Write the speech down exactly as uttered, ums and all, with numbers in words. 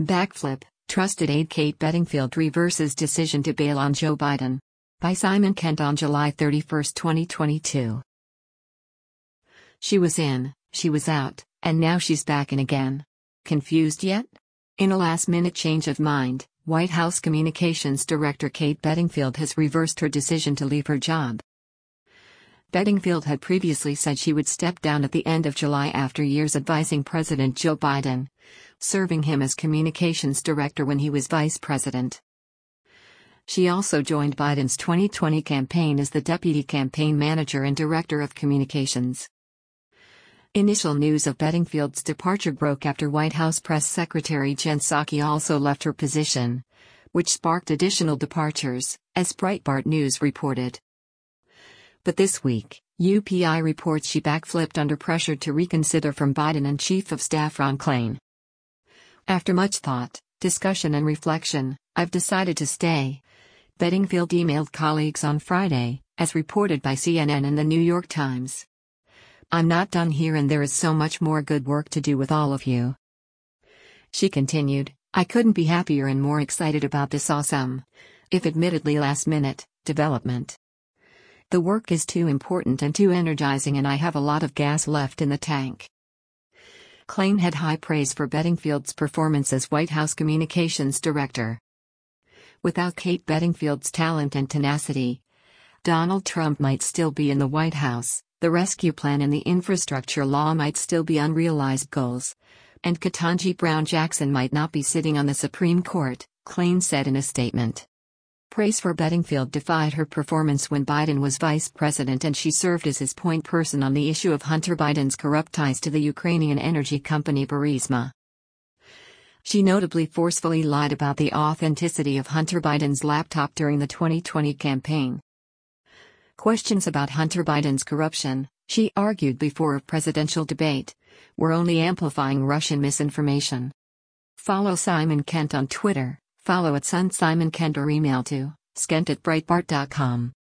Backflip, trusted aide Kate Bedingfield reverses decision to bail on Joe Biden. By Simon Kent on July thirty-first, twenty twenty-two. She was in, she was out, and now she's back in again. Confused yet? In a last-minute change of mind, White House Communications Director Kate Bedingfield has reversed her decision to leave her job. Bedingfield had previously said she would step down at the end of July after years advising President Joe Biden, serving him as communications director when he was vice president. She also joined Biden's twenty twenty campaign as the deputy campaign manager and director of communications. Initial news of Bedingfield's departure broke after White House Press Secretary Jen Psaki also left her position, which sparked additional departures, as Breitbart News reported. But this week, U P I reports she backflipped under pressure to reconsider from Biden and Chief of Staff Ron Klain. After much thought, discussion and reflection, I've decided to stay, Bedingfield emailed colleagues on Friday, as reported by C N N and the New York Times. I'm not done here and there is so much more good work to do with all of you. She continued, I couldn't be happier and more excited about this awesome, if admittedly last-minute, development. The work is too important and too energizing and I have a lot of gas left in the tank. Klain had high praise for Bedingfield's performance as White House Communications Director. Without Kate Bedingfield's talent and tenacity, Donald Trump might still be in the White House, the rescue plan and the infrastructure law might still be unrealized goals, and Ketanji Brown Jackson might not be sitting on the Supreme Court, Klain said in a statement. Praise for Bedingfield defied her performance when Biden was vice president and she served as his point person on the issue of Hunter Biden's corrupt ties to the Ukrainian energy company Burisma. She notably forcefully lied about the authenticity of Hunter Biden's laptop during the twenty twenty campaign. Questions about Hunter Biden's corruption, she argued before a presidential debate, were only amplifying Russian misinformation. Follow Simon Kent on Twitter. Follow at Sun Simon Kent or email to skent at breitbart dot com.